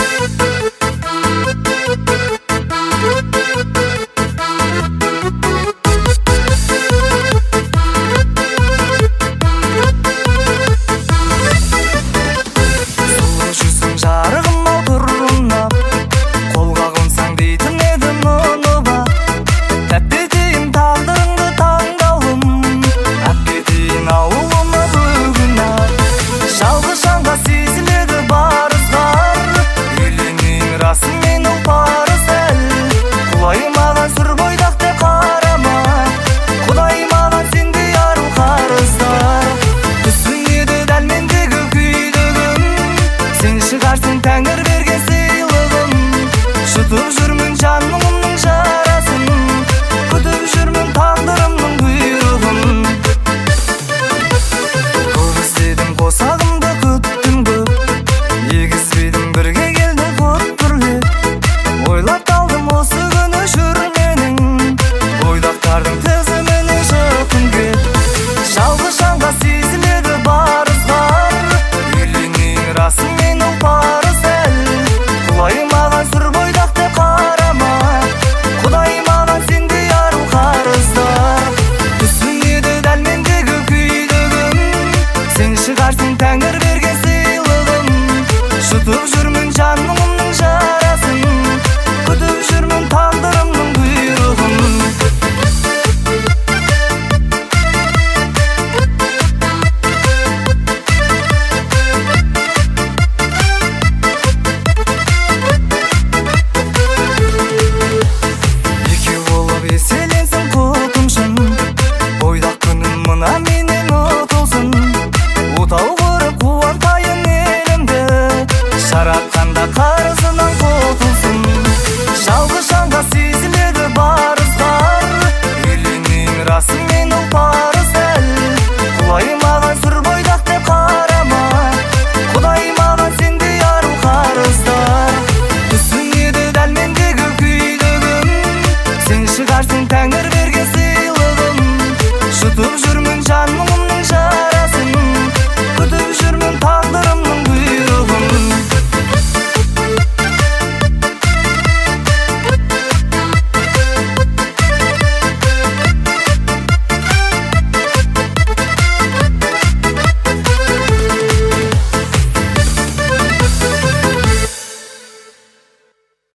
Тәңір берген сыйлығым, жұтып жүрмін жанымның жарасын, күтіп жүрмін тағдырымның бұйрығын. Көп іздедім қосағымды күттім көп, егізбедім бірге келді көп бірлеп. Ойлап талдым осы күні жүрменің, бойдақтардың тізіміне жақын кеп. Жалғыз жанға сезіледі бар ызғар, үйленейін расымен ол парыз. Құдай маған сүр бойдақ деп қарама, Құдай маған сендей ару қарыздар. Түсінеді дәл мендегі күйдігім, сен шығарсың Тәңір берген сыйлығым. Жұтып жүрмін жанымның жарасын, күтіп жүрмін тағдырымның бұйрығын. Еселенсің құтымшын, бойдақ күнім мына менен ұтылсын. Отау құрып қуантайын елімді, жаратқанда қарызынан құтылсын. Жалғыз жанға сезіледі бар ызғар, үйленейін расымен ол парыз әл. Құлай маған сүр бойдақ деп қарама, Құдай маған сендей ару қарыздар. Түсінеді дәл мендегі күйдігім, сен шығарсың Тәңір берген сыйлығым. Жұтып жүрмін жанымның